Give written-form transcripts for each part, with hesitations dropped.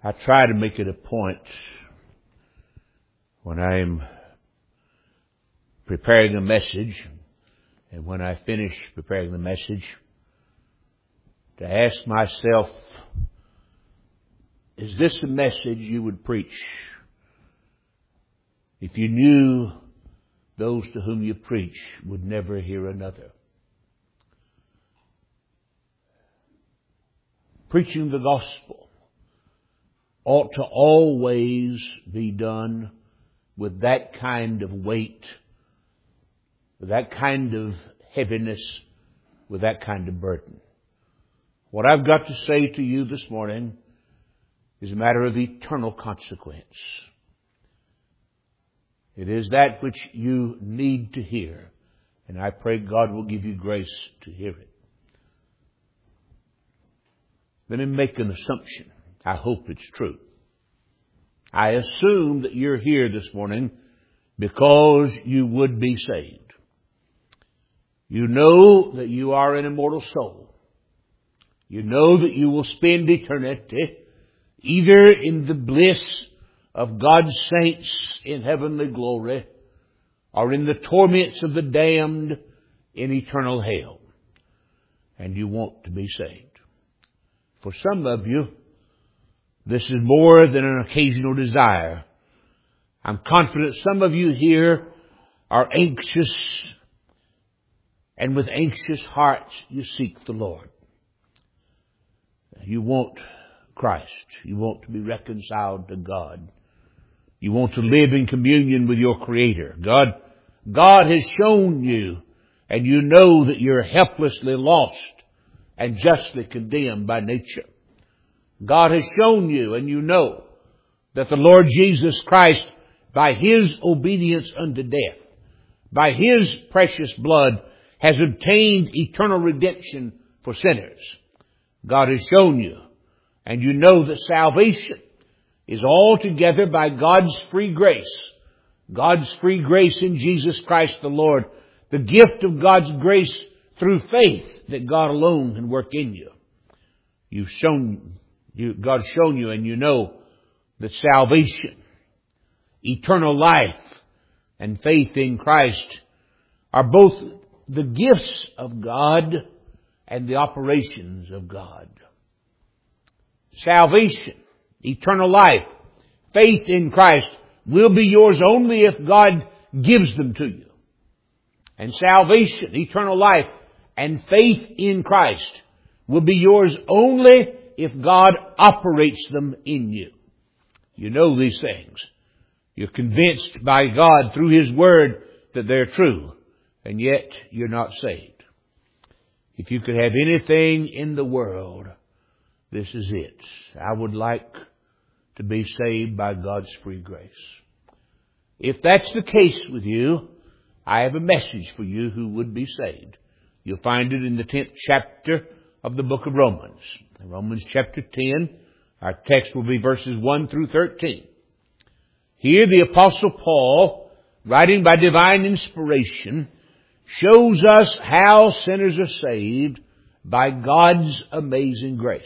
I try to make it a point when I'm preparing a message and when I finish preparing the message to ask myself, is this a message you would preach if you knew those to whom you preach would never hear another? Preaching the gospel ought to always be done with that kind of weight, with that kind of heaviness, with that kind of burden. What I've got to say to you this morning is a matter of eternal consequence. It is that which you need to hear, and I pray God will give you grace to hear it. Let me make an assumption. I hope it's true. I assume that you're here this morning because you would be saved. You know that you are an immortal soul. You know that you will spend eternity either in the bliss of God's saints in heavenly glory or in the torments of the damned in eternal hell. And you want to be saved. For some of you, this is more than an occasional desire. I'm confident some of you here are anxious, and with anxious hearts you seek the Lord. You want Christ. You want to be reconciled to God. You want to live in communion with your Creator. God has shown you, and you know that you're helplessly lost and justly condemned by nature. God has shown you, and you know, that the Lord Jesus Christ, by His obedience unto death, by His precious blood, has obtained eternal redemption for sinners. God has shown you, and you know that salvation is altogether by God's free grace. God's free grace in Jesus Christ the Lord. The gift of God's grace through faith that God alone can work in you. God's shown you, and you know that salvation, eternal life, and faith in Christ are both the gifts of God and the operations of God. Salvation, eternal life, faith in Christ will be yours only if God gives them to you. And salvation, eternal life, and faith in Christ will be yours only if God operates them in you. You know these things. You're convinced by God through His Word that they're true, and yet you're not saved. If you could have anything in the world, this is it. I would like to be saved by God's free grace. If that's the case with you, I have a message for you who would be saved. You'll find it in the 10th chapter of the book of Romans. Romans chapter 10, our text will be verses 1 through 13. Here the Apostle Paul, writing by divine inspiration, shows us how sinners are saved by God's amazing grace.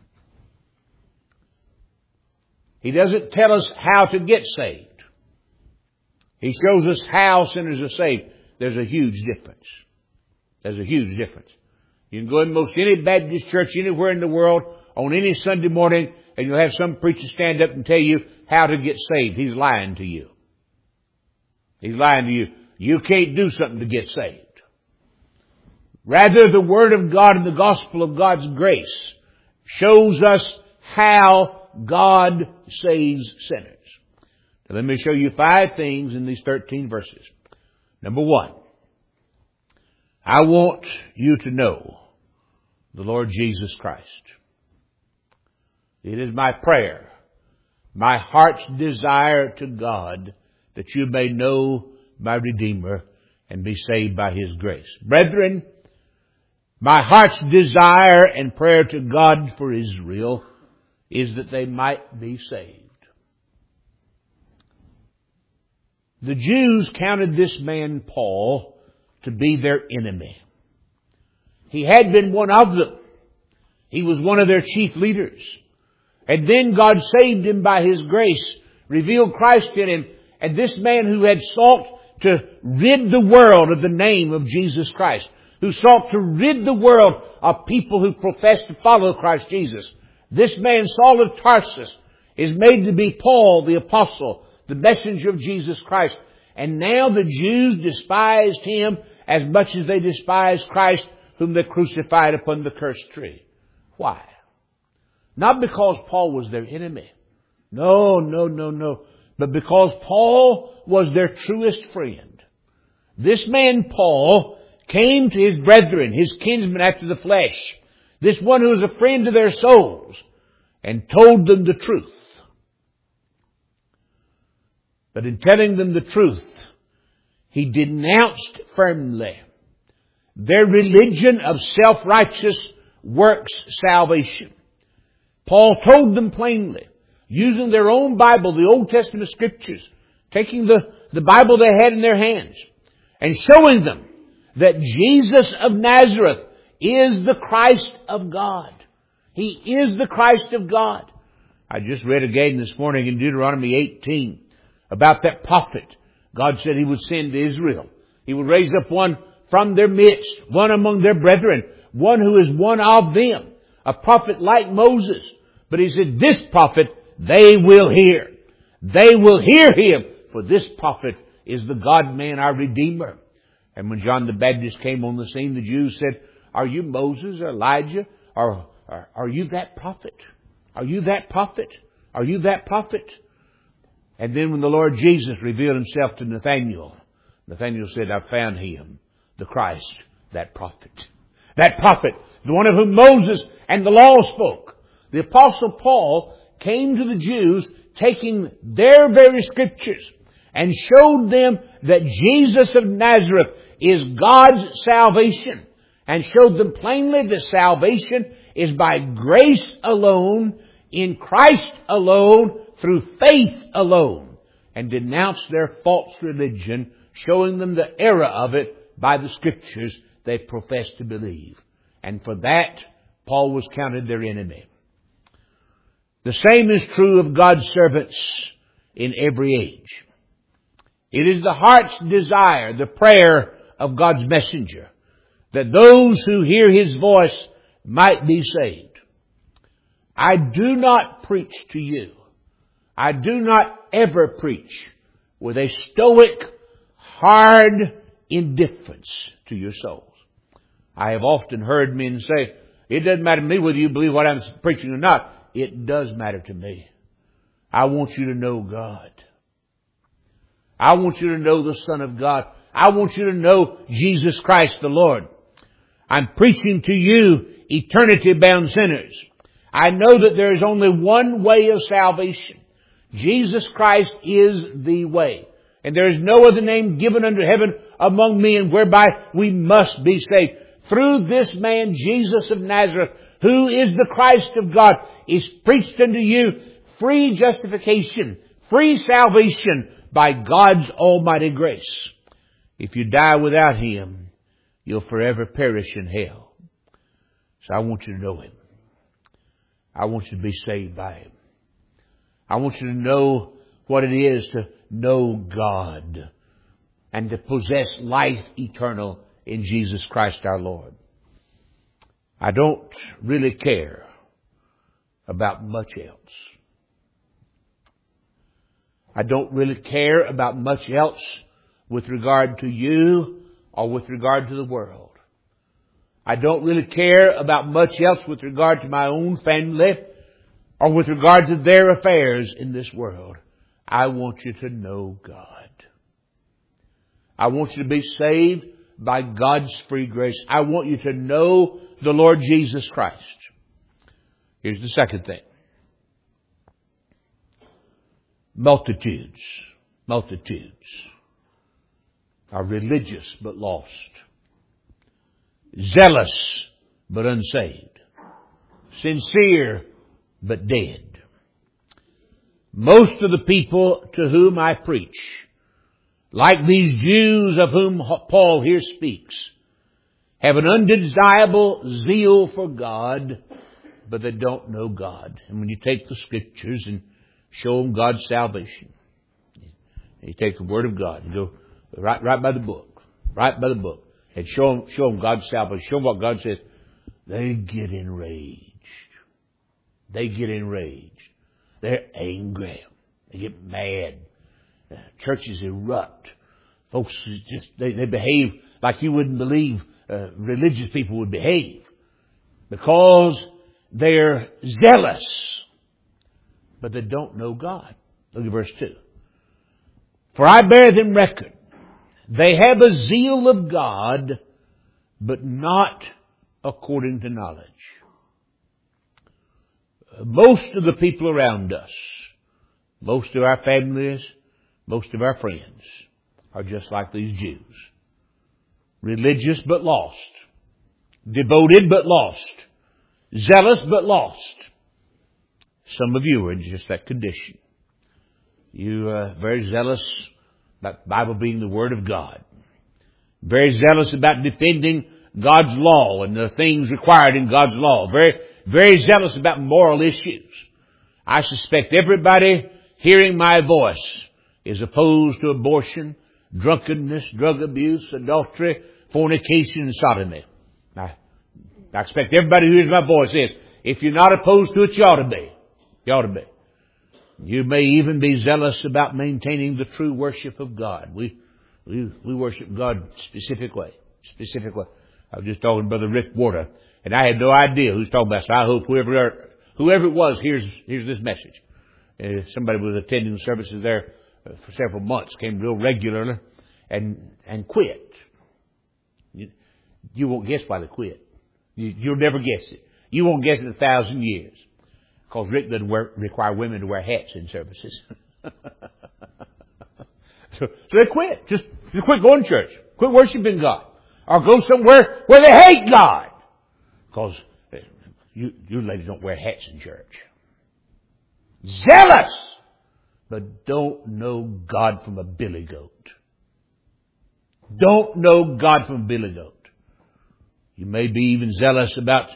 He doesn't tell us how to get saved. He shows us how sinners are saved. There's a huge difference. There's a huge difference. You can go in most any Baptist church anywhere in the world on any Sunday morning, and you'll have some preacher stand up and tell you how to get saved. He's lying to you. He's lying to you. You can't do something to get saved. Rather, the Word of God and the gospel of God's grace shows us how God saves sinners. Now, let me show you 5 things in these 13 verses. Number 1, I want you to know the Lord Jesus Christ. It is my prayer, my heart's desire to God, that you may know my Redeemer and be saved by His grace. Brethren, my heart's desire and prayer to God for Israel is that they might be saved. The Jews counted this man Paul to be their enemy. He had been one of them. He was one of their chief leaders. And then God saved him by His grace, revealed Christ in him. And this man who had sought to rid the world of the name of Jesus Christ, who sought to rid the world of people who profess to follow Christ Jesus, this man, Saul of Tarsus, is made to be Paul the Apostle, the messenger of Jesus Christ. And now the Jews despised him as much as they despised Christ, whom they crucified upon the cursed tree. Why? Not because Paul was their enemy. No. But because Paul was their truest friend. This man, Paul, came to his brethren, his kinsmen after the flesh, this one who was a friend to their souls, and told them the truth. But in telling them the truth, he denounced firmly their religion of self-righteous works salvation. Paul told them plainly, using their own Bible, the Old Testament Scriptures, taking the Bible they had in their hands, and showing them that Jesus of Nazareth is the Christ of God. He is the Christ of God. I just read again this morning in Deuteronomy 18 about that prophet. God said He would send to Israel. He would raise up one from their midst, one among their brethren, one who is one of them, a prophet like Moses. But He said, this prophet they will hear. They will hear Him, for this prophet is the God-man, our Redeemer. And when John the Baptist came on the scene, the Jews said, are you Moses or Elijah? Or are you that prophet? Are you that prophet? Are you that prophet? And then when the Lord Jesus revealed Himself to Nathanael, Nathanael said, I found Him, the Christ, that prophet. That prophet, the one of whom Moses and the law spoke. The Apostle Paul came to the Jews taking their very Scriptures and showed them that Jesus of Nazareth is God's salvation, and showed them plainly that salvation is by grace alone, in Christ alone, through faith alone, and denounced their false religion, showing them the error of it by the Scriptures they professed to believe. And for that, Paul was counted their enemy. The same is true of God's servants in every age. It is the heart's desire, the prayer of God's messenger, that those who hear His voice might be saved. I do not preach to you. I do not ever preach with a stoic, hard indifference to your souls. I have often heard men say, it doesn't matter to me whether you believe what I'm preaching or not. It does matter to me. I want you to know God. I want you to know the Son of God. I want you to know Jesus Christ the Lord. I'm preaching to you, eternity-bound sinners. I know that there is only one way of salvation. Jesus Christ is the way. And there is no other name given under heaven among men whereby we must be saved. Through this man, Jesus of Nazareth, who is the Christ of God, is preached unto you free justification, free salvation by God's almighty grace. If you die without Him, you'll forever perish in hell. So I want you to know Him. I want you to be saved by Him. I want you to know what it is to know God and to possess life eternal in Jesus Christ our Lord. I don't really care about much else. I don't really care about much else with regard to you or with regard to the world. I don't really care about much else with regard to my own family or with regard to their affairs in this world. I want you to know God. I want you to be saved by God's free grace. I want you to know the Lord Jesus Christ. Here's the second thing. Multitudes are religious but lost. Zealous but unsaved. Sincere but dead. Most of the people to whom I preach, like these Jews of whom Paul here speaks, have an undesirable zeal for God, but they don't know God. And when you take the Scriptures and show them God's salvation, you take the Word of God and go right by the book, and show them God's salvation, show them what God says, they get enraged. They're angry. They get mad. Churches erupt. Folks they behave like you wouldn't believe religious people would behave, because they're zealous, but they don't know God. Look at verse 2. For I bear them record, they have a zeal of God, but not according to knowledge. Most of the people around us, most of our families, most of our friends are just like these Jews. Religious but lost. Devoted but lost. Zealous but lost. Some of you are in just that condition. You are very zealous about the Bible being the Word of God. Very zealous about defending God's law and the things required in God's law. Very zealous about moral issues. I suspect everybody hearing my voice is opposed to abortion, drunkenness, drug abuse, adultery, fornication, and sodomy. I expect everybody who hears my voice is, if you're not opposed to it, you ought to be. You ought to be. You may even be zealous about maintaining the true worship of God. We worship God specific way. I was just talking to Brother Rick Warder, and I had no idea who was talking about. So I hope whoever it was hears this message. Somebody was attending the services there for several months, came real regularly, and quit. You won't guess why they quit. You'll never guess it. You won't guess it 1,000 years. Because Rick doesn't require women to wear hats in services. So they quit. Just quit going to church. Quit worshiping God. Or go somewhere where they hate God. Because you ladies don't wear hats in church. Zealous, but don't know God from a billy goat. Don't know God from a billy goat. You may be even zealous about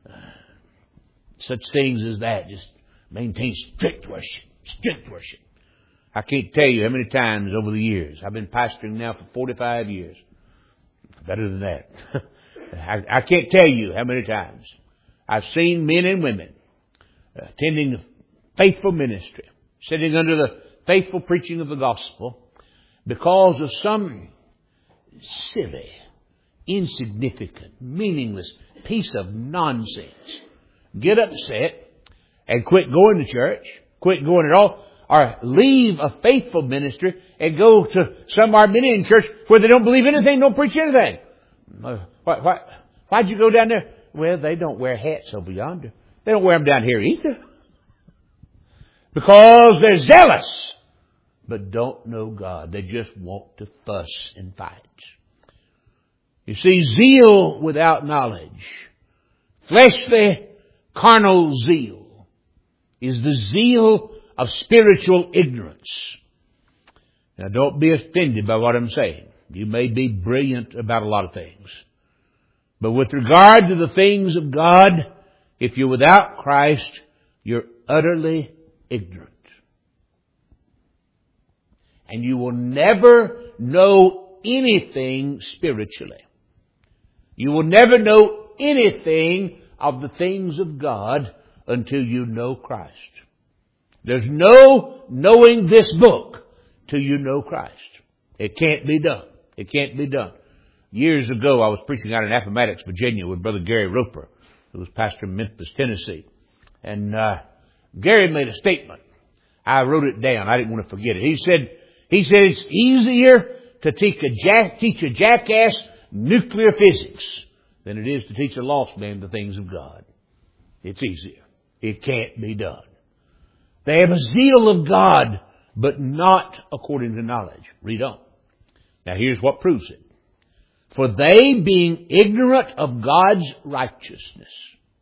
such things as that. Just maintain strict worship. I can't tell you how many times over the years. I've been pastoring now for 45 years. Better than that. I can't tell you how many times I've seen men and women attending the faithful ministry, sitting under the faithful preaching of the gospel, because of some silly, insignificant, meaningless piece of nonsense, get upset and quit going to church, quit going at all, or leave a faithful ministry and go to some Arminian church where they don't believe anything, don't preach anything. Why'd you go down there? Well, they don't wear hats over yonder. They don't wear them down here either. Because they're zealous, but don't know God. They just want to fuss and fight. You see, zeal without knowledge, fleshly, carnal zeal, is the zeal of spiritual ignorance. Now, don't be offended by what I'm saying. You may be brilliant about a lot of things. But with regard to the things of God, if you're without Christ, you're utterly ignorant. And you will never know anything spiritually. You will never know anything of the things of God until you know Christ. There's no knowing this book till you know Christ. It can't be done. It can't be done. Years ago, I was preaching out in Appomattox, Virginia with Brother Gary Roper, who was pastor in Memphis, Tennessee. And Gary made a statement. I wrote it down. I didn't want to forget it. He said it's easier to teach a jackass nuclear physics than it is to teach a lost man the things of God. It's easier. It can't be done. They have a zeal of God, but not according to knowledge. Read on. Now here's what proves it. For they, being ignorant of God's righteousness,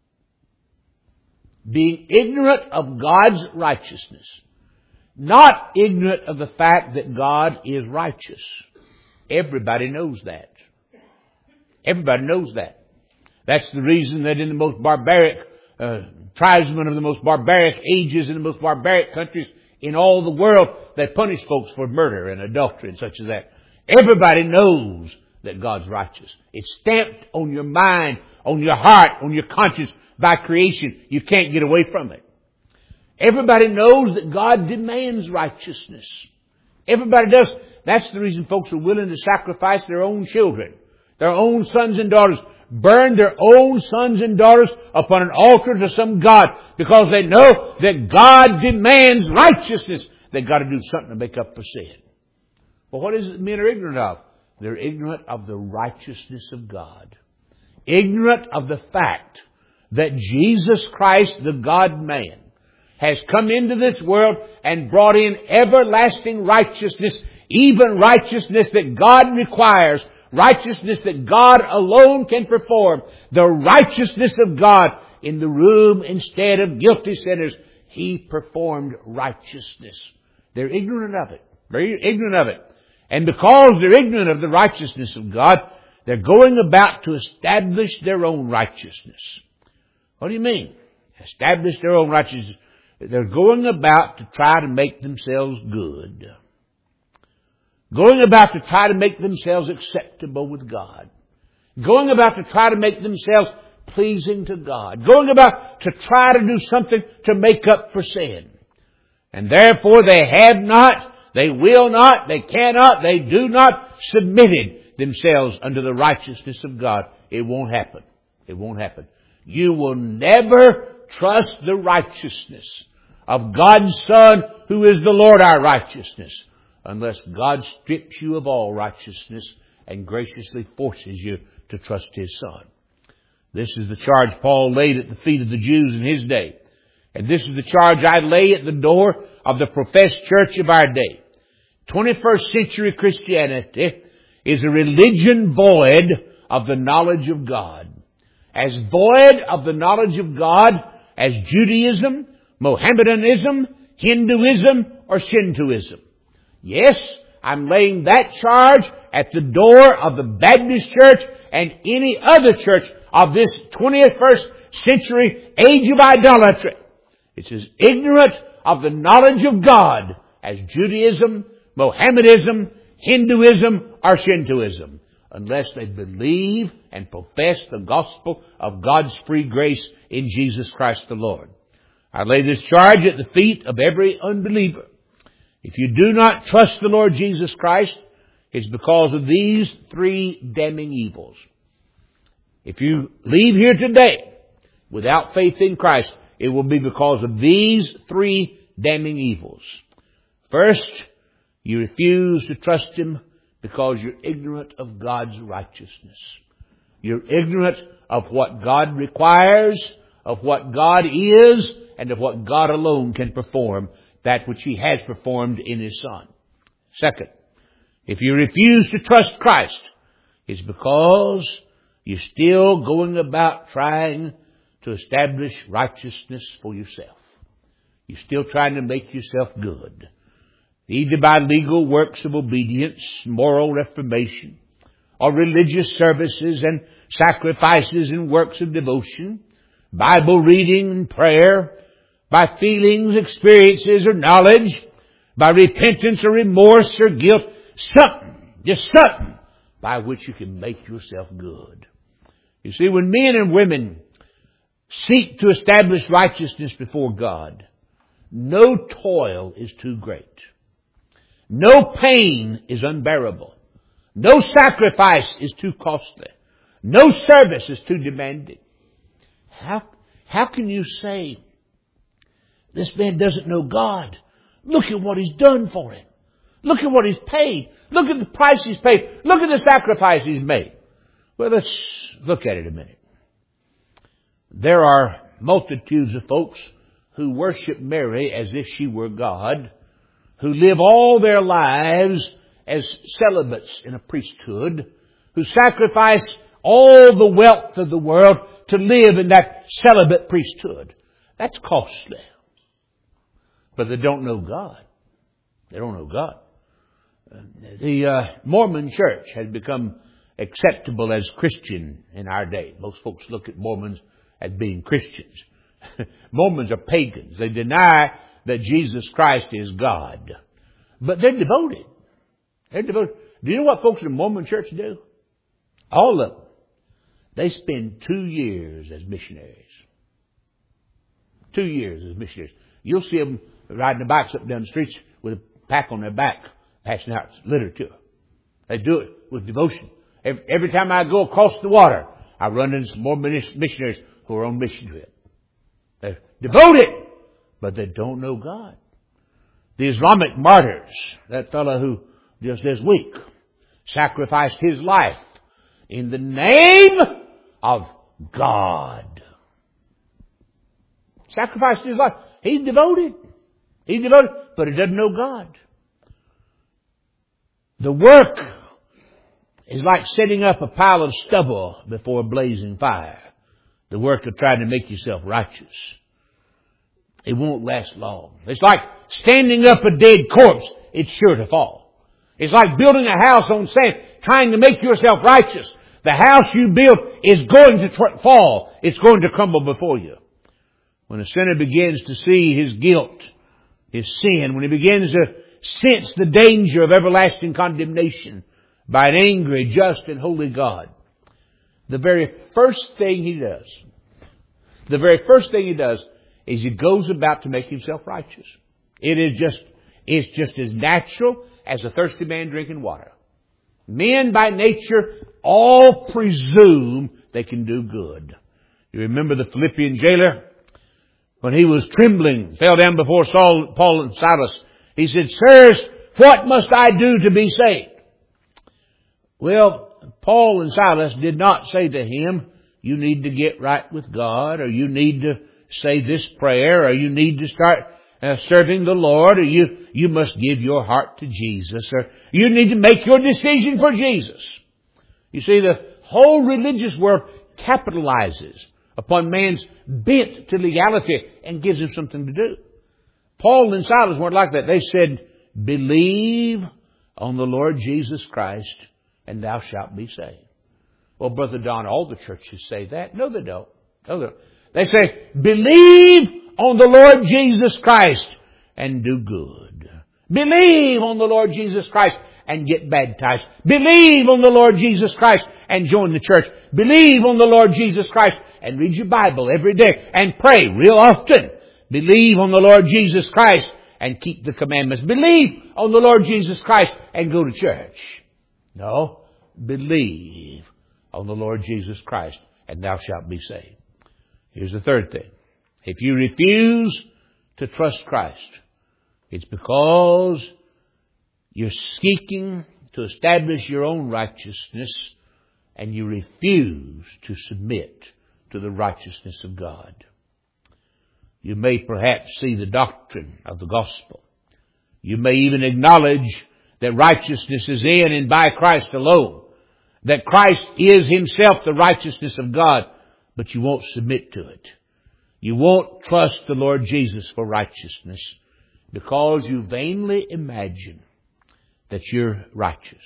not ignorant of the fact that God is righteous. Everybody knows that. Everybody knows that. That's the reason that in the most barbaric tribesmen of the most barbaric ages in the most barbaric countries in all the world that punish folks for murder and adultery and such as that. Everybody knows that God's righteous. It's stamped on your mind, on your heart, on your conscience by creation. You can't get away from it. Everybody knows that God demands righteousness. Everybody does. That's the reason folks are willing to sacrifice their own children, their own sons and daughters, burn their own sons and daughters upon an altar to some God, because they know that God demands righteousness. They've got to do something to make up for sin. Well, what is it men are ignorant of? They're ignorant of the righteousness of God. Ignorant of the fact that Jesus Christ, the God-man, has come into this world and brought in everlasting righteousness, even righteousness that God requires, righteousness that God alone can perform, the righteousness of God in the room instead of guilty sinners. He performed righteousness. They're ignorant of it. Very ignorant of it. And because they're ignorant of the righteousness of God, they're going about to establish their own righteousness. What do you mean? Establish their own righteousness. They're going about to try to make themselves good. Going about to try to make themselves acceptable with God. Going about to try to make themselves pleasing to God. Going about to try to do something to make up for sin. And therefore they have not, they will not, they cannot, they do not submitted themselves unto the righteousness of God. It won't happen. It won't happen. You will never trust the righteousness of God's Son, who is the Lord our righteousness, unless God strips you of all righteousness and graciously forces you to trust His Son. This is the charge Paul laid at the feet of the Jews in his day. And this is the charge I lay at the door of the professed church of our day. 21st century Christianity is a religion void of the knowledge of God. As void of the knowledge of God as Judaism, Mohammedanism, Hinduism, or Shintoism. Yes, I'm laying that charge at the door of the Baptist church and any other church of this 21st century age of idolatry. It's as ignorant of the knowledge of God as Judaism, Mohammedanism, Hinduism, or Shintoism, unless they believe and profess the gospel of God's free grace in Jesus Christ the Lord. I lay this charge at the feet of every unbeliever. If you do not trust the Lord Jesus Christ, it's because of these three damning evils. If you leave here today without faith in Christ, it will be because of these three damning evils. First, you refuse to trust Him because you're ignorant of God's righteousness. You're ignorant of what God requires, of what God is, and of what God alone can perform, that which He has performed in His Son. Second, if you refuse to trust Christ, it's because you're still going about trying to establish righteousness for yourself. You're still trying to make yourself good, either by legal works of obedience, moral reformation, or religious services and sacrifices and works of devotion, Bible reading and prayer, by feelings, experiences, or knowledge, by repentance or remorse or guilt, just something by which you can make yourself good. You see, when men and women seek to establish righteousness before God, no toil is too great. No pain is unbearable. No sacrifice is too costly. No service is too demanding. How can you say, this man doesn't know God? Look at what He's done for him. Look at what He's paid. Look at the price He's paid. Look at the sacrifice He's made. Well, let's look at it a minute. There are multitudes of folks who worship Mary as if she were God, who live all their lives as celibates in a priesthood, who sacrifice all the wealth of the world to live in that celibate priesthood. That's costly. But they don't know God. They don't know God. The Mormon church has become acceptable as Christian in our day. Most folks look at Mormons as being Christians. Mormons are pagans. They deny that Jesus Christ is God. But they're devoted. They're devoted. Do you know what folks in the Mormon church do? All of them. They spend 2 years as missionaries. 2 years as missionaries. You'll see them riding their bikes up and down the streets with a pack on their back, passing out literature. They do it with devotion. Every time I go across the water, I run into some more missionaries who are on mission trip. They're devoted, but they don't know God. The Islamic martyrs, that fellow who just this week sacrificed his life in the name of God. Sacrificed his life. He's devoted. He's devoted, but he doesn't know God. The work is like setting up a pile of stubble before a blazing fire. The work of trying to make yourself righteous. It won't last long. It's like standing up a dead corpse. It's sure to fall. It's like building a house on sand, trying to make yourself righteous. The house you build is going to fall. It's going to crumble before you. When a sinner begins to see his guilt, his sin, when he begins to sense the danger of everlasting condemnation by an angry, just, and holy God, the very first thing he does is he goes about to make himself righteous. It's just as natural as a thirsty man drinking water. Men by nature all presume they can do good. You remember the Philippian jailer? When he was trembling, fell down before Paul and Silas. He said, "Sirs, what must I do to be saved?" Well, Paul and Silas did not say to him, "You need to get right with God," or "You need to say this prayer," or "You need to start serving the Lord," or you must give your heart to Jesus," or "You need to make your decision for Jesus." You see, the whole religious world capitalizes upon man's bent to legality and gives him something to do. Paul and Silas weren't like that. They said, "Believe on the Lord Jesus Christ and thou shalt be saved." Well, Brother Don, all the churches say that. No, they don't. They say, "Believe on the Lord Jesus Christ and do good. Believe on the Lord Jesus Christ and get baptized. Believe on the Lord Jesus Christ and join the church. Believe on the Lord Jesus Christ and read your Bible every day and pray real often. Believe on the Lord Jesus Christ and keep the commandments. Believe on the Lord Jesus Christ and go to church." No, believe on the Lord Jesus Christ and thou shalt be saved. Here's the third thing. If you refuse to trust Christ, it's because you're seeking to establish your own righteousness and you refuse to submit to the righteousness of God. You may perhaps see the doctrine of the gospel. You may even acknowledge that righteousness is in and by Christ alone. That Christ is himself the righteousness of God, but you won't submit to it. You won't trust the Lord Jesus for righteousness because you vainly imagine that you're righteous.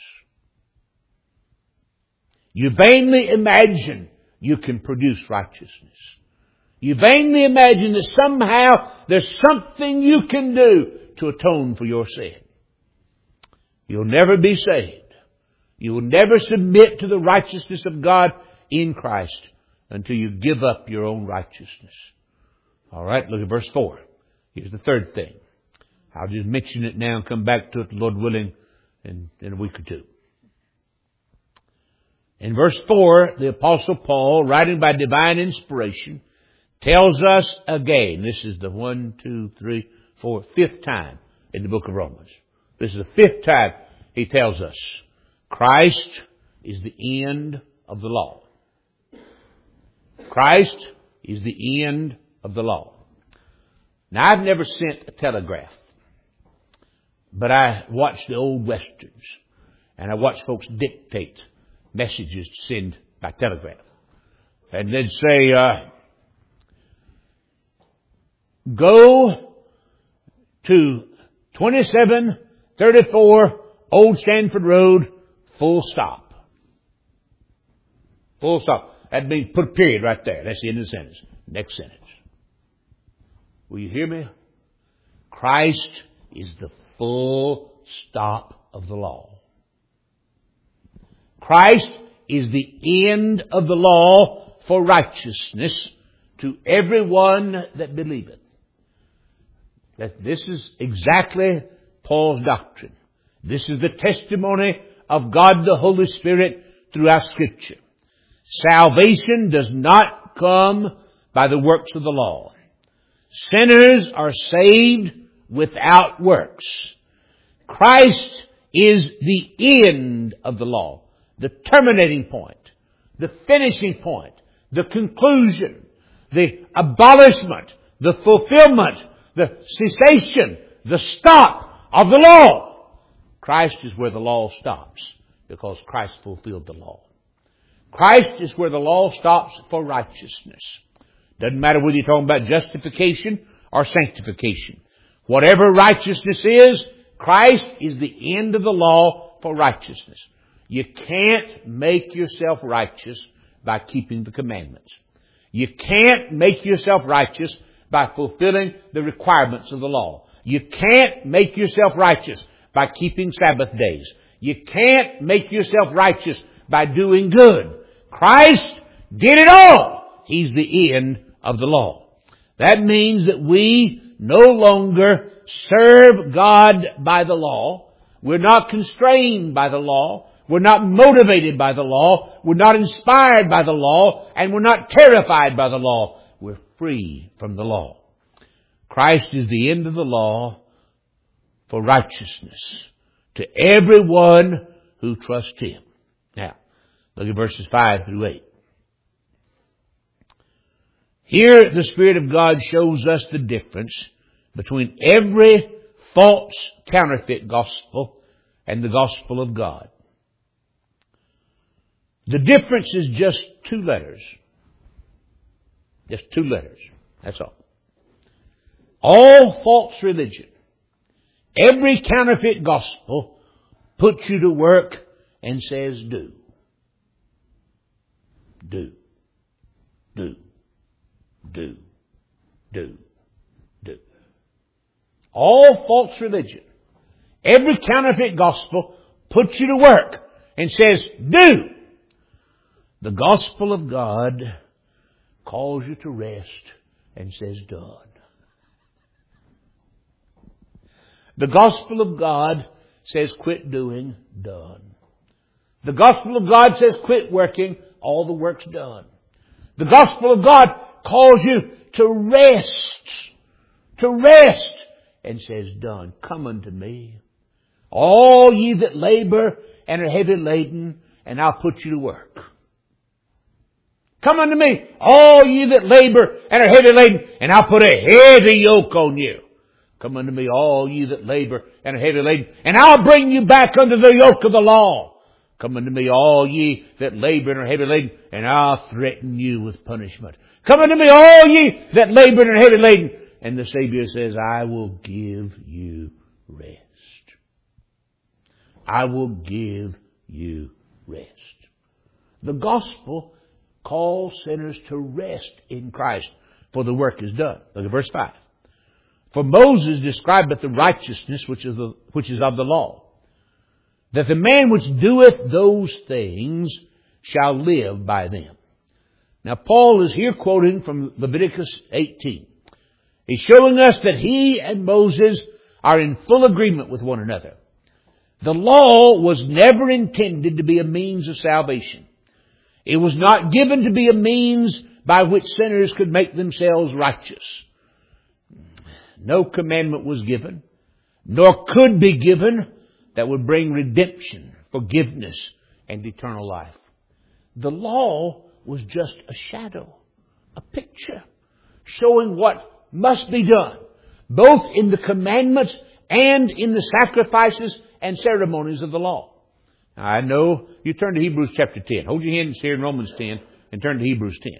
You vainly imagine you can produce righteousness. You vainly imagine that somehow there's something you can do to atone for your sin. You'll never be saved. You will never submit to the righteousness of God in Christ until you give up your own righteousness. All right, look at verse 4. Here's the third thing. I'll just mention it now and come back to it, Lord willing, in a week or two. In verse 4, the Apostle Paul, writing by divine inspiration, tells us again, this is the 5th time in the book of Romans. This is the 5th time he tells us, Christ is the end of the law. Christ is the end of the law. Now, I've never sent a telegraph, but I watch the old westerns, and I watch folks dictate messages to send by telegraph. And they'd say, go to 2734 Old Stanford Road, full stop. Full stop. That means put a period right there. That's the end of the sentence. Next sentence. Will you hear me? Christ is the full stop of the law. Christ is the end of the law for righteousness to everyone that believeth. This is exactly Paul's doctrine. This is the testimony of God the Holy Spirit throughout Scripture. Salvation does not come by the works of the law. Sinners are saved without works. Christ is the end of the law, the terminating point, the finishing point, the conclusion, the abolishment, the fulfillment, the cessation, the stop of the law. Christ is where the law stops because Christ fulfilled the law. Christ is where the law stops for righteousness. Doesn't matter whether you're talking about justification or sanctification. Whatever righteousness is, Christ is the end of the law for righteousness. You can't make yourself righteous by keeping the commandments. You can't make yourself righteous by fulfilling the requirements of the law. You can't make yourself righteous by keeping Sabbath days. You can't make yourself righteous by doing good. Christ did it all. He's the end of the law. That means that we no longer serve God by the law. We're not constrained by the law. We're not motivated by the law. We're not inspired by the law. And we're not terrified by the law. We're free from the law. Christ is the end of the law for righteousness to everyone who trusts Him. Now, look at verses 5 through 8. Here the Spirit of God shows us the difference between every false counterfeit gospel and the gospel of God. The difference is just 2 letters. Just 2 letters. That's all. All false religion, every counterfeit gospel puts you to work and says do. Do. Do. Do. Do. Do. All false religion, every counterfeit gospel puts you to work and says do. The gospel of God calls you to rest and says done. The gospel of God says quit doing, done. The gospel of God says quit working, all the work's done. The gospel of God calls you to rest, and says done. Come unto me, all ye that labor and are heavy laden, and I'll put you to work. Come unto me, all ye that labor and are heavy laden, and I'll put a heavy yoke on you. Come unto me, all ye that labor and are heavy laden, and I'll bring you back under the yoke of the law. Come unto me, all ye that labor and are heavy laden, and I'll threaten you with punishment. Come unto me, all ye that labor and are heavy laden. And the Savior says, I will give you rest. I will give you rest. The gospel calls sinners to rest in Christ, for the work is done. Look at verse 5. For Moses describeth the righteousness which is of the law, that the man which doeth those things shall live by them. Now Paul is here quoting from Leviticus 18. He's showing us that he and Moses are in full agreement with one another. The law was never intended to be a means of salvation. It was not given to be a means by which sinners could make themselves righteous. No commandment was given, nor could be given, that would bring redemption, forgiveness, and eternal life. The law was just a shadow, a picture, showing what must be done, both in the commandments and in the sacrifices and ceremonies of the law. Now, I know you turn to Hebrews chapter 10. Hold your hands here in Romans 10 and turn to Hebrews 10.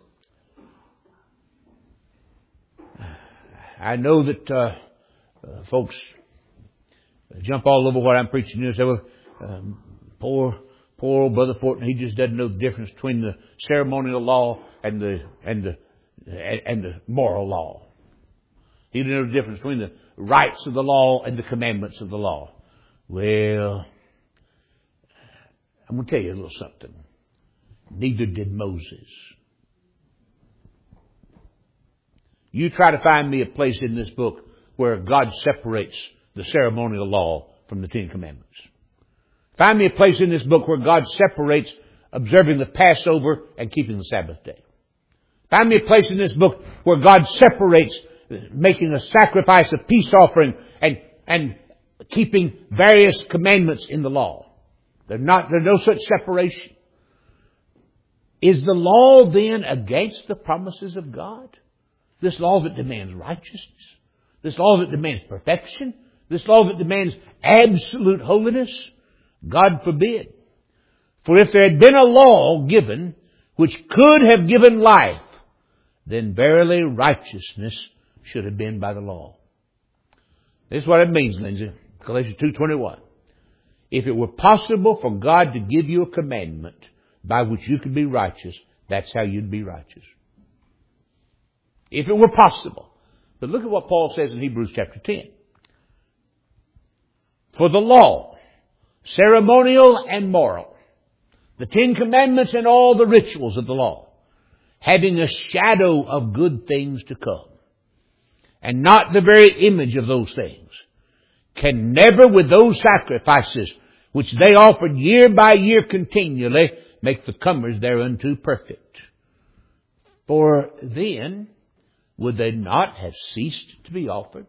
I know that folks jump all over what I'm preaching here and say, well, poor old Brother Fortner, he just doesn't know the difference between the ceremonial law and the moral law. He didn't know the difference between the rights of the law and the commandments of the law. Well, I'm going to tell you a little something. Neither did Moses. You try to find me a place in this book where God separates the ceremonial law from the Ten Commandments. Find me a place in this book where God separates observing the Passover and keeping the Sabbath day. Find me a place in this book where God separates making a sacrifice, a peace offering, and keeping various commandments in the law. There's no such separation. Is the law then against the promises of God? This law that demands righteousness? This law that demands perfection? This law that demands absolute holiness? God forbid. For if there had been a law given which could have given life, then verily righteousness should have been by the law. This is what it means, Lindsay. Galatians 2:21. If it were possible for God to give you a commandment by which you could be righteous, that's how you'd be righteous. If it were possible. But look at what Paul says in Hebrews chapter 10. For the law, ceremonial and moral, the Ten Commandments and all the rituals of the law, having a shadow of good things to come, and not the very image of those things, can never with those sacrifices which they offered year by year continually make the comers thereunto perfect. For then would they not have ceased to be offered?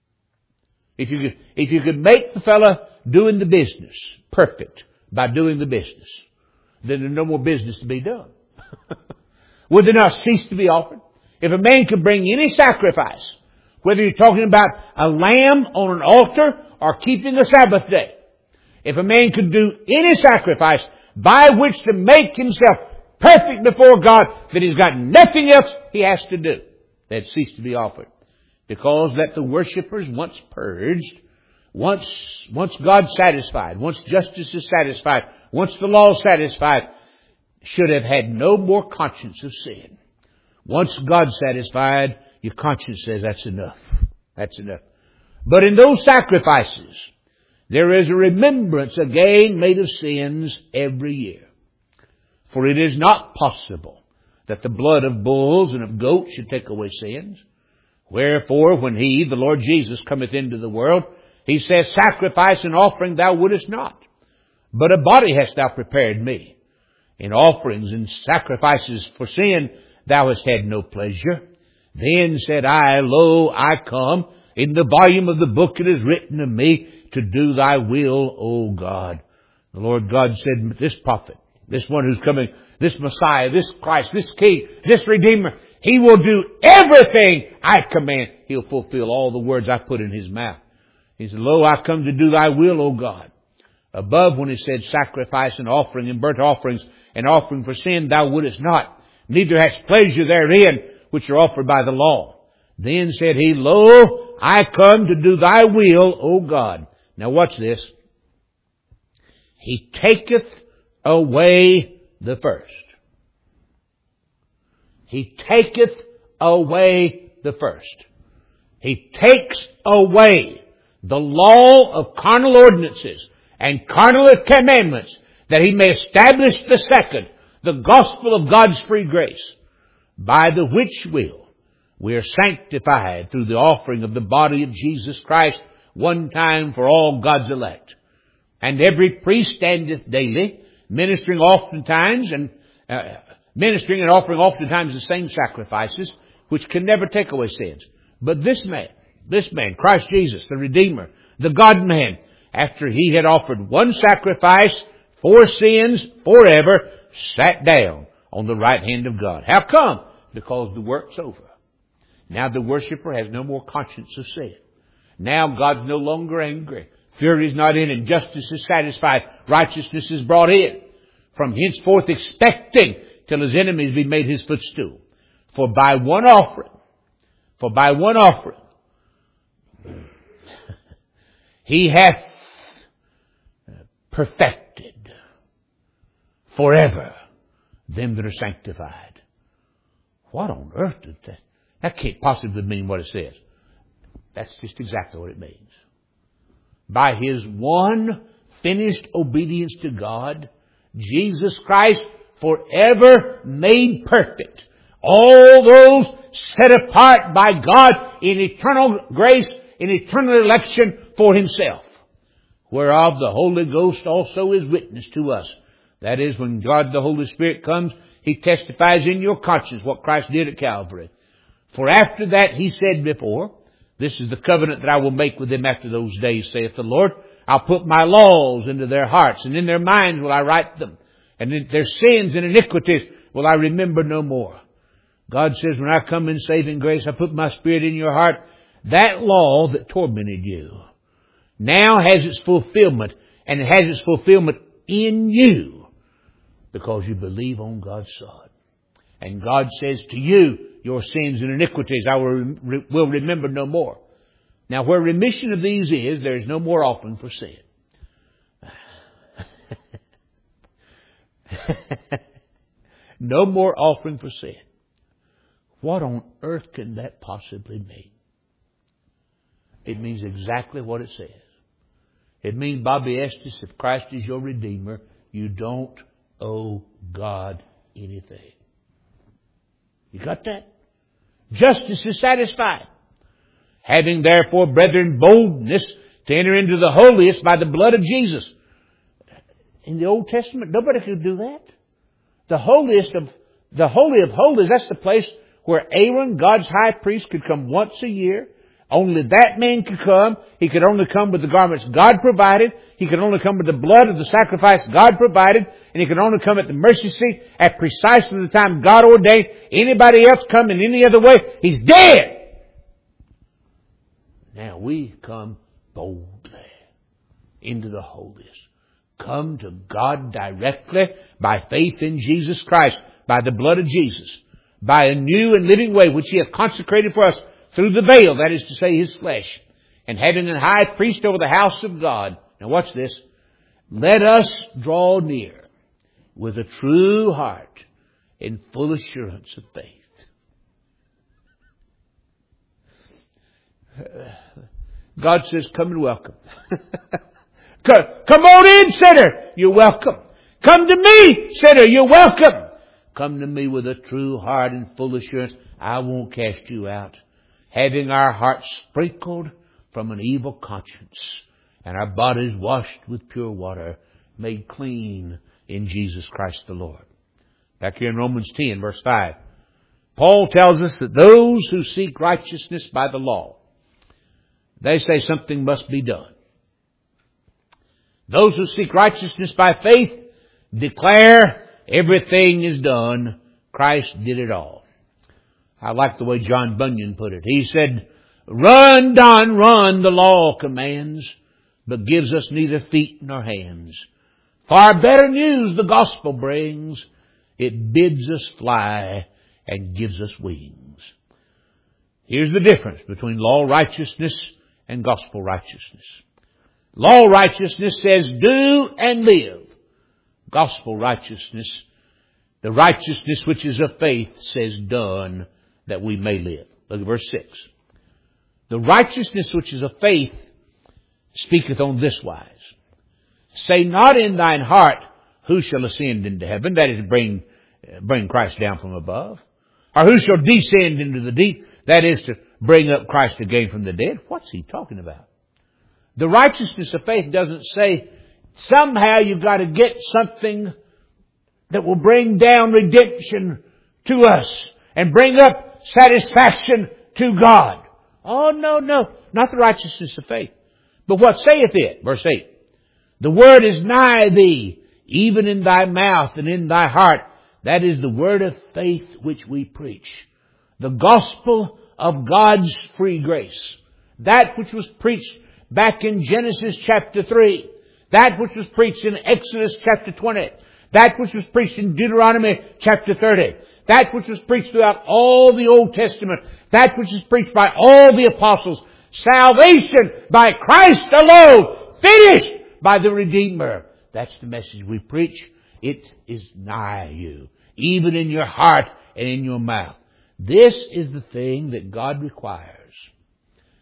If you could make the fella doing the business perfect by doing the business, then there's no more business to be done. Would they not cease to be offered? If a man could bring any sacrifice, whether you're talking about a lamb on an altar or keeping a Sabbath day, if a man could do any sacrifice by which to make himself perfect before God, that he's got nothing else he has to do, they'd cease to be offered. Because that the worshippers, once purged, once God satisfied, once justice is satisfied, once the law is satisfied, should have had no more conscience of sin. Once God satisfied, your conscience says that's enough. That's enough. But in those sacrifices, there is a remembrance again made of sins every year. For it is not possible that the blood of bulls and of goats should take away sins. Wherefore, when He, the Lord Jesus, cometh into the world, He says, sacrifice and offering thou wouldest not, but a body hast thou prepared me. In offerings and sacrifices for sin thou hast had no pleasure. Then said I, Lo, I come. In the volume of the book it is written of me to do thy will, O God. The Lord God said, this prophet, this one who's coming, this Messiah, this Christ, this King, this Redeemer, He will do everything I command. He'll fulfill all the words I put in His mouth. He said, Lo, I come to do thy will, O God. Above, when He said sacrifice and offering and burnt offerings and offering for sin, thou wouldest not. Neither hast pleasure therein, which are offered by the law. Then said He, Lo, I come to do thy will, O God. Now watch this. He taketh away the first. He taketh away the first. He takes away the law of carnal ordinances and carnal commandments, that He may establish the second, the gospel of God's free grace, by the which will we are sanctified through the offering of the body of Jesus Christ, one time for all God's elect. And every priest standeth daily, ministering oftentimes and offering oftentimes the same sacrifices, which can never take away sins. But this man, Christ Jesus, the Redeemer, the God-man, after He had offered one sacrifice for sins forever, sat down on the right hand of God. How come? Because the work's over. Now the worshiper has no more conscience of sin. Now God's no longer angry. Fury is not in, and justice is satisfied. Righteousness is brought in. From henceforth expecting till His enemies be made His footstool. For by one offering, He hath perfected forever them that are sanctified. What on earth does that? That can't possibly mean what it says. That's just exactly what it means. By His one finished obedience to God, Jesus Christ forever made perfect all those set apart by God in eternal grace, in eternal election for Himself, whereof the Holy Ghost also is witness to us. That is, when God the Holy Spirit comes, He testifies in your conscience what Christ did at Calvary. For after that He said before, this is the covenant that I will make with them after those days, saith the Lord. I'll put my laws into their hearts, and in their minds will I write them. And in their sins and iniquities will I remember no more. God says, when I come in saving grace, I put my Spirit in your heart. That law that tormented you now has its fulfillment, and it has its fulfillment in you because you believe on God's Son. And God says to you, your sins and iniquities I will remember no more. Now, where remission of these is, there is no more offering for sin. No more offering for sin. What on earth can that possibly mean? It means exactly what it says. It means, Bobby Estes, if Christ is your Redeemer, you don't owe God anything. You got that? Justice is satisfied. Having therefore, brethren, boldness to enter into the holiest by the blood of Jesus. In the Old Testament, nobody could do that. The Holy of Holies, that's the place where Aaron, God's high priest, could come once a year. Only that man could come. He could only come with the garments God provided. He could only come with the blood of the sacrifice God provided. And he could only come at the mercy seat at precisely the time God ordained. Anybody else come in any other way, he's dead. Now we come boldly into the holiest. Come to God directly by faith in Jesus Christ, by the blood of Jesus, by a new and living way which He hath consecrated for us through the veil, that is to say, His flesh, and having an high priest over the house of God. Now watch this. Let us draw near with a true heart in full assurance of faith. God says, come and welcome. Come on in, sinner. You're welcome. Come to me, sinner. You're welcome. Come to me with a true heart and full assurance. I won't cast you out. Having our hearts sprinkled from an evil conscience and our bodies washed with pure water, made clean in Jesus Christ the Lord. Back here in Romans 10, verse 5, Paul tells us that those who seek righteousness by the law, they say something must be done. Those who seek righteousness by faith declare everything is done. Christ did it all. I like the way John Bunyan put it. He said, run, Don, run, the law commands, but gives us neither feet nor hands. Far better news the gospel brings. It bids us fly and gives us wings. Here's the difference between law righteousness and gospel righteousness. Law righteousness says do and live. Gospel righteousness, the righteousness which is of faith, says done that we may live. Look at verse 6. The righteousness which is of faith speaketh on this wise. Say not in thine heart, who shall ascend into heaven? That is, bring Christ down from above. Or who shall descend into the deep? That is, to bring up Christ again from the dead. What's he talking about? The righteousness of faith doesn't say somehow you've got to get something that will bring down redemption to us and bring up satisfaction to God. Oh, no, not the righteousness of faith. But what saith it? Verse 8. The word is nigh thee, even in thy mouth and in thy heart. That is the word of faith which we preach. The gospel of God's free grace. That which was preached back in Genesis chapter 3. That which was preached in Exodus chapter 20. That which was preached in Deuteronomy chapter 30. That which was preached throughout all the Old Testament. That which is preached by all the apostles. Salvation by Christ alone. Finished by the Redeemer. That's the message we preach. It is nigh you, even in your heart and in your mouth. This is the thing that God requires.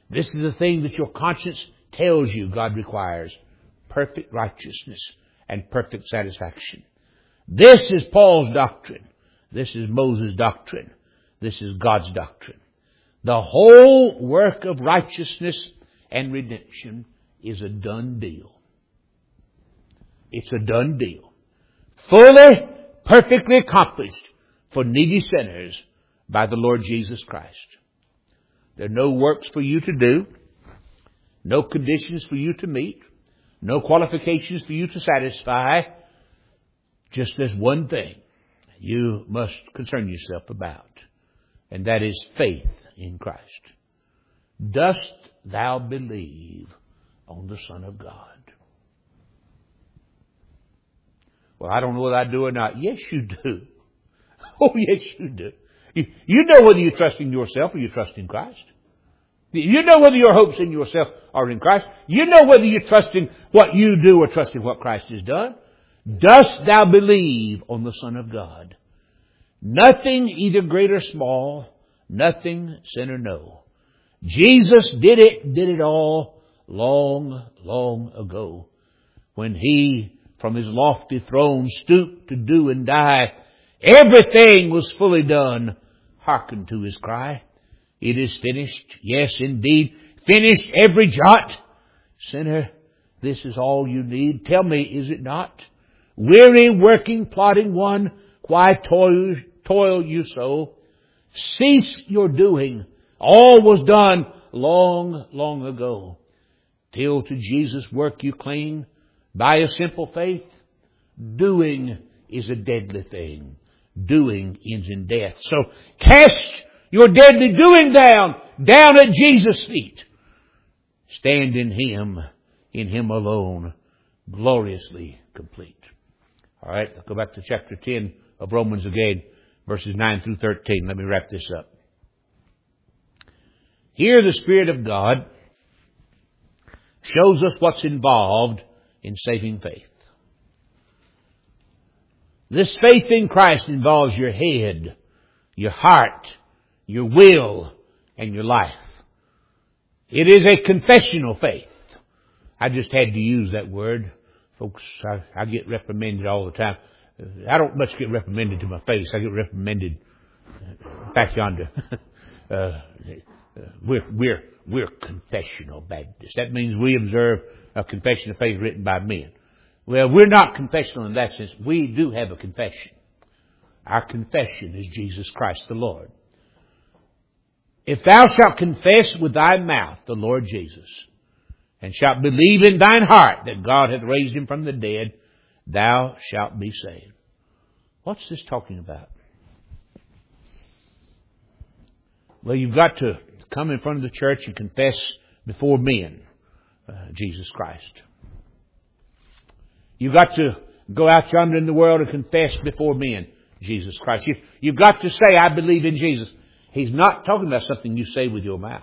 This is the thing that your conscience tells you God requires. Perfect righteousness and perfect satisfaction. This is Paul's doctrine. This is Moses' doctrine. This is God's doctrine. The whole work of righteousness and redemption is a done deal. It's a done deal. Fully, perfectly accomplished for needy sinners by the Lord Jesus Christ. There are no works for you to do, no conditions for you to meet, no qualifications for you to satisfy. Just this one thing you must concern yourself about, and that is faith in Christ. Dost thou believe on the Son of God? Well, I don't know whether I do or not. Yes, you do. Oh, yes, you do. You know whether you trust in yourself or you trust in Christ. You know whether your hopes in yourself are in Christ. You know whether you trust in what you do or trust in what Christ has done. Dost thou believe on the Son of God? Nothing either great or small, nothing sin or no. Jesus did it all long, long ago when He from His lofty throne stooped to do and die. Everything was fully done. Hearken to His cry. It is finished. Yes, indeed. Finished every jot. Sinner, this is all you need. Tell me, is it not? Weary, working, plodding one, why toil you so? Cease your doing. All was done long, long ago. Till to Jesus' work you cling by a simple faith. Doing is a deadly thing. Doing ends in death. So cast your deadly doing down at Jesus' feet. Stand in Him alone, gloriously complete. All right, let's go back to chapter 10 of Romans again, verses 9 through 13. Let me wrap this up. Here the Spirit of God shows us what's involved in saving faith. This faith in Christ involves your head, your heart, your will, and your life. It is a confessional faith. I just had to use that word. Folks, I get reprimanded all the time. I don't much get reprimanded to my face. I get reprimanded back yonder. We're confessional Baptists. That means we observe a confession of faith written by men. Well, we're not confessional in that sense. We do have a confession. Our confession is Jesus Christ the Lord. If thou shalt confess with thy mouth the Lord Jesus, and shalt believe in thine heart that God hath raised Him from the dead, thou shalt be saved. What's this talking about? Well, you've got to come in front of the church and confess before men Jesus Christ. You've got to go out yonder in the world and confess before men Jesus Christ. You've got to say, I believe in Jesus. He's not talking about something you say with your mouth.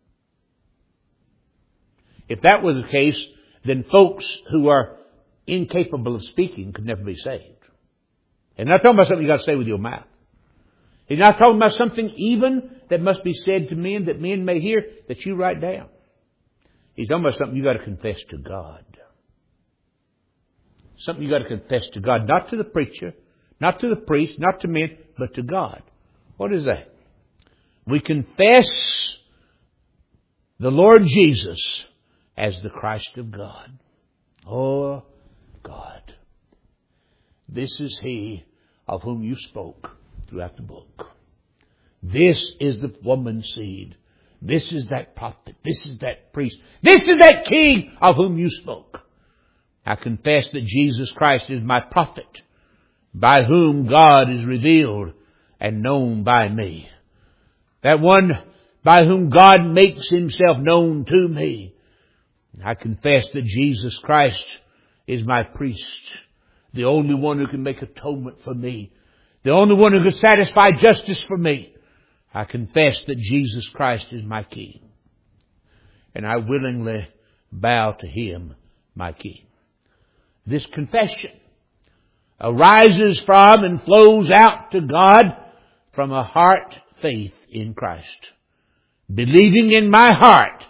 If that was the case, then folks who are incapable of speaking could never be saved. He's not talking about something you got to say with your mouth. He's not talking about something even that must be said to men that men may hear that you write down. He's talking about something you got to confess to God. Something you got to confess to God, not to the preacher, not to the priest, not to men, but to God. What is that? We confess the Lord Jesus as the Christ of God. Oh, God. This is He of whom you spoke throughout the book. This is the woman's seed. This is that prophet. This is that priest. This is that king of whom you spoke. I confess that Jesus Christ is my prophet, by whom God is revealed and known by me. That one by whom God makes Himself known to me. I confess that Jesus Christ is my priest, the only one who can make atonement for me, the only one who can satisfy justice for me. I confess that Jesus Christ is my King, and I willingly bow to Him, my King. This confession arises from and flows out to God from a heart faith in Christ. Believing in my heart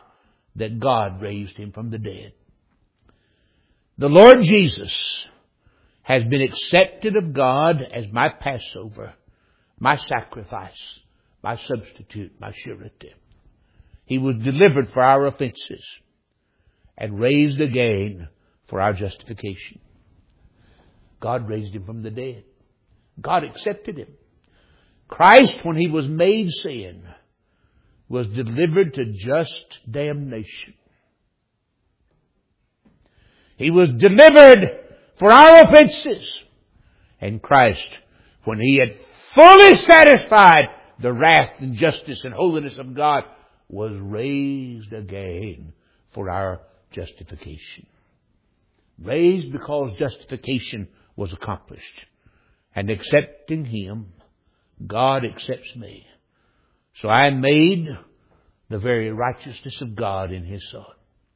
that God raised Him from the dead. The Lord Jesus has been accepted of God as my Passover, my sacrifice, my substitute, my surety. He was delivered for our offenses and raised again for our justification. God raised Him from the dead. God accepted Him. Christ, when He was made sin, was delivered to just damnation. He was delivered for our offenses. And Christ, when He had fully satisfied the wrath and justice and holiness of God, was raised again for our justification. Raised because justification was accomplished. And accepting Him, God accepts me. So I am made the very righteousness of God in His Son.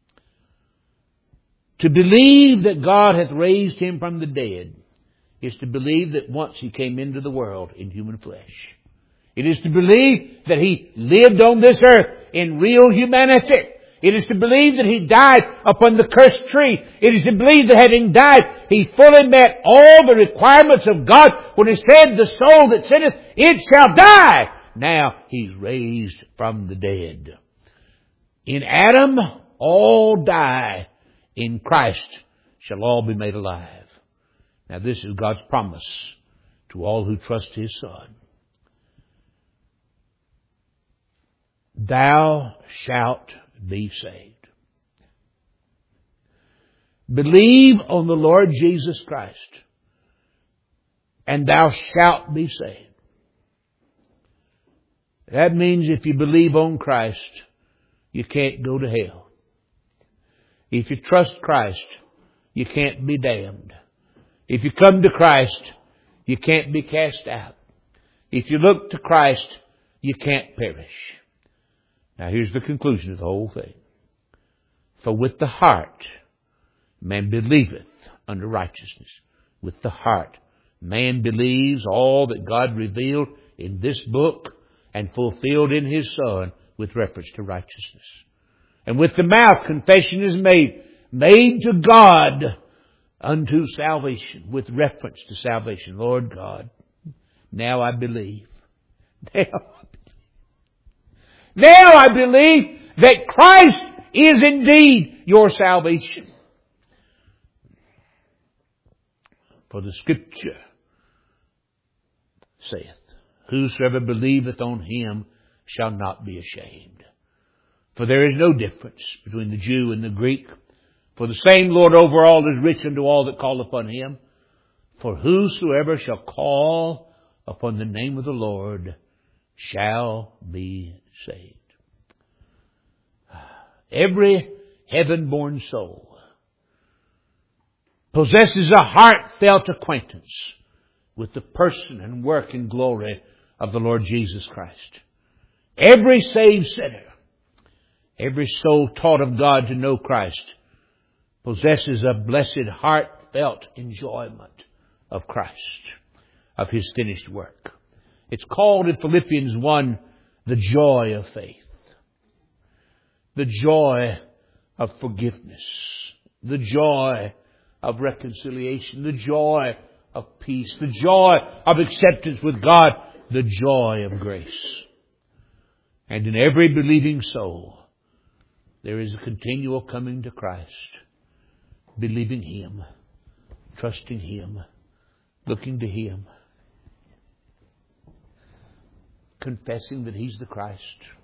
To believe that God hath raised Him from the dead is to believe that once He came into the world in human flesh. It is to believe that He lived on this earth in real humanity. It is to believe that He died upon the cursed tree. It is to believe that having died, He fully met all the requirements of God when He said, the soul that sinneth, it shall die. Now He's raised from the dead. In Adam, all die. In Christ shall all be made alive. Now this is God's promise to all who trust His Son. Thou shalt be saved. Believe on the Lord Jesus Christ, and thou shalt be saved. That means if you believe on Christ, you can't go to hell. If you trust Christ, you can't be damned. If you come to Christ, you can't be cast out. If you look to Christ, you can't perish. Now here's the conclusion of the whole thing. For with the heart man believeth unto righteousness. With the heart man believes all that God revealed in this book and fulfilled in His Son with reference to righteousness. And with the mouth confession is made to God unto salvation, with reference to salvation. Lord God, now I believe. Now I believe that Christ is indeed your salvation. For the Scripture saith, whosoever believeth on Him shall not be ashamed. For there is no difference between the Jew and the Greek. For the same Lord over all is rich unto all that call upon Him. For whosoever shall call upon the name of the Lord shall be saved. Every heaven-born soul possesses a heartfelt acquaintance with the person and work and glory of the Lord Jesus Christ. Every saved sinner, every soul taught of God to know Christ, possesses a blessed heartfelt enjoyment of Christ, of His finished work. It's called in Philippians 1, the joy of faith. The joy of forgiveness. The joy of reconciliation. The joy of peace. The joy of acceptance with God. The joy of grace. And in every believing soul, there is a continual coming to Christ, believing Him, trusting Him, looking to Him, confessing that He's the Christ,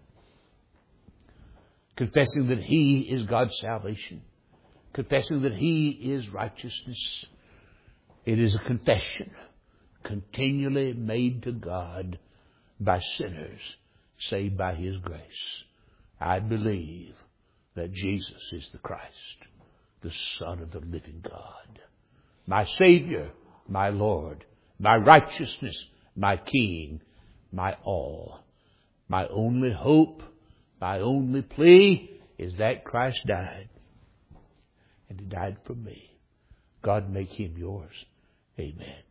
confessing that He is God's salvation, confessing that He is righteousness. It is a confession continually made to God by sinners saved by His grace. I believe that Jesus is the Christ, the Son of the living God, my Savior, my Lord, my righteousness, my King, my all. My only hope, my only plea is that Christ died. And He died for me. God make Him yours. Amen.